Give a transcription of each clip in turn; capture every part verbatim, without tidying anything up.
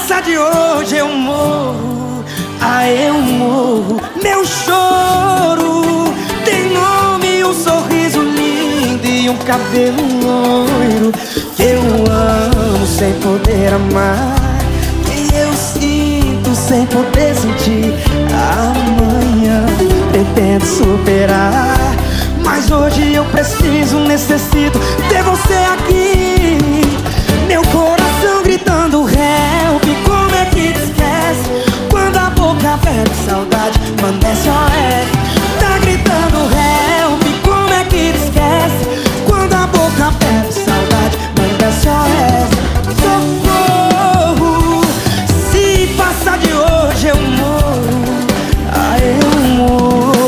passa de hoje eu morro, ah, eu morro. Meu choro tem nome, um sorriso lindo e um cabelo loiro que eu amo sem poder amar, que eu sinto sem poder sentir. Amanhã pretendo superar, mas hoje eu preciso, necessito ter você aqui. Meu coração gritando help, como é que te esquece? Quando a boca pede saudade, manda S O S. Tá gritando help, como é que te esquece? Quando a boca pede saudade, manda S O S. Socorro, se passar de hoje eu morro, ah, eu morro.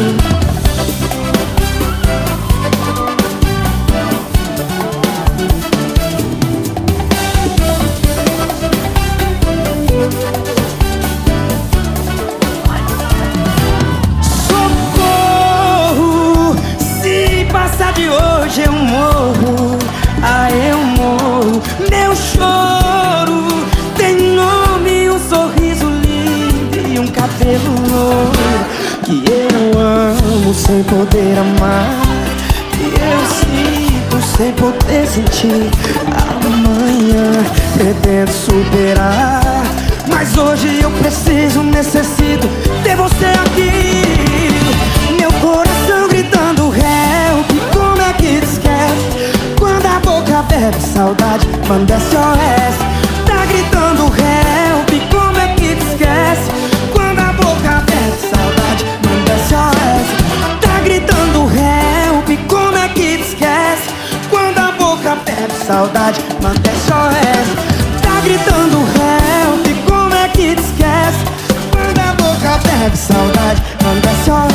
De hoje eu morro, ah, eu morro. Meu choro tem nome, um sorriso lindo e um cabelo loiro que eu amo sem poder amar, que eu sinto sem poder sentir. Amanhã pretendo superar, mas hoje eu preciso, necessito ter você aqui. Meu coração gritando help, como é que te esquece? Quando a boca pede saudade, manda S O S. Tá gritando help, como é que te esquece? Quando a boca pede saudade, manda S O S. Tá gritando help, como é que te esquece? Quando a boca pede saudade, manda S O S. Tá gritando help, como é que te esquece? Quando a boca pede saudade, manda S O S.